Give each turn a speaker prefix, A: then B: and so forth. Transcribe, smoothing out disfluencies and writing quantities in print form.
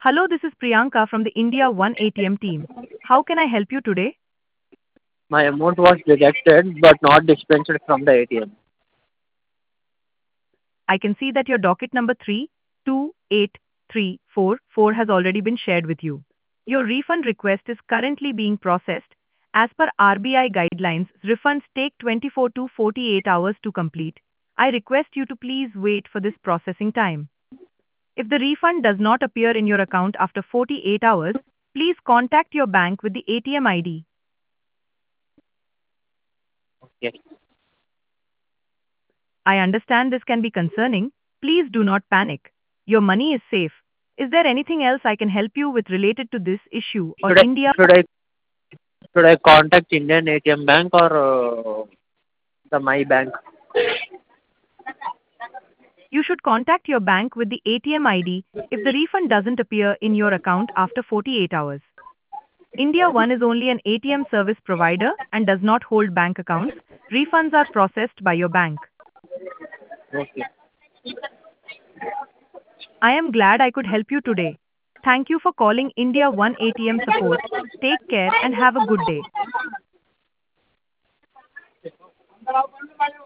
A: Hello, this is Priyanka from the India One ATM team. How can I help you today?
B: My amount was deducted but not dispensed from the ATM.
A: I can see that your docket number 328344 has already been shared with you. Your refund request is currently being processed. As per RBI guidelines, refunds take 24 to 48 hours to complete. I request you to please wait for this processing time. If the refund does not appear in your account after 48 hours, please contact your bank with the ATM ID.
B: Okay.
A: I understand this can be concerning. Please do not panic. Your money is safe. Is there anything else I can help you with related to this issue or
B: Should I
A: India?
B: should I should I contact Indian ATM Bank or the My Bank?
A: You should contact your bank with the ATM ID if the refund doesn't appear in your account after 48 hours. India One is only an ATM service provider and does not hold bank accounts. Refunds are processed by your bank.
B: Okay.
A: I am glad I could help you today. Thank you for calling India One ATM support. Take care and have a good day.